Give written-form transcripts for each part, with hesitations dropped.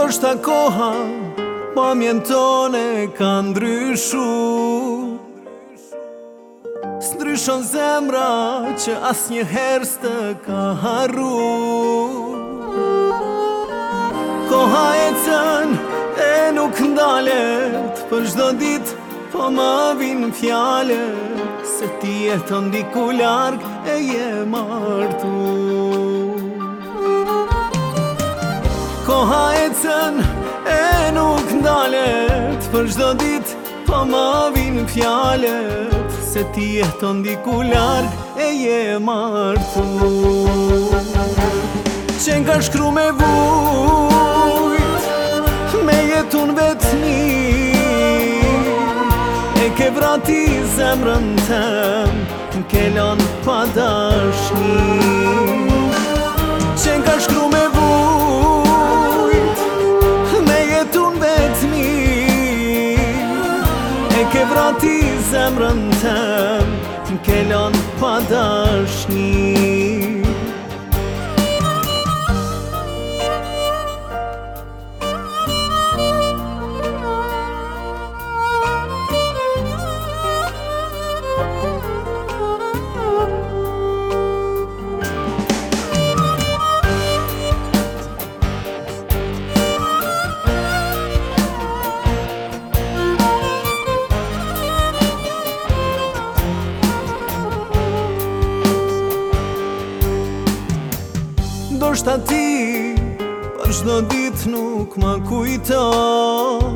Ndoshta koha pamjen tone ka ndryshu, s'ndryshon zemra që asnjëherë s'të ka harru. Koha ecën e nuk ndalet, për çdo ditë po më vin fjale se ti jeton diku larg e je martu. Koha ecën e nuk ndalet, për çdo ditë po më vin fjalet se ti jeton diku larg e je martu. Qen ka shkru me vujt, me jetun vetmi, e ke vrati zemrën tem, ke lën pa dashni. Qen ka shkru me vujt, me jetun vetmi, e ke vrati zemrën tem, ke lën pa dashni. Ndoshta ti për çdo ditë nuk më kujton,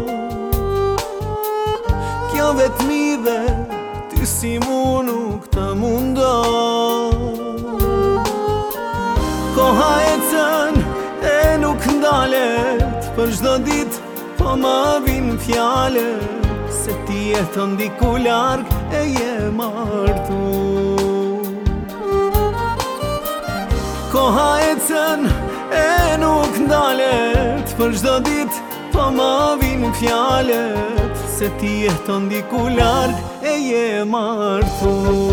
kjo vetmi dhe ty si mu nuk të mundon. Koha ecën e nuk ndalet, për çdo ditë po më vin fjale se ti jeton diku larg e je martu. Koha ecën e nuk ndalet, për çdo ditë po më vin fjalet se ti jeton diku larg e je martu.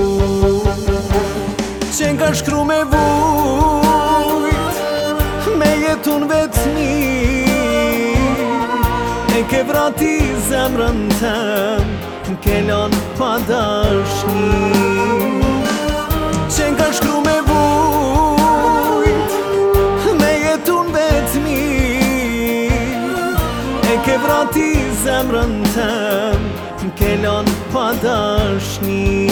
Qen ka shkru me vujt, me jetun vetmi, e ke vrati zemrën tem, ke lën pa dashni. Qen ka shkru me ke vrati zemrën tem, ke lën pa dashni.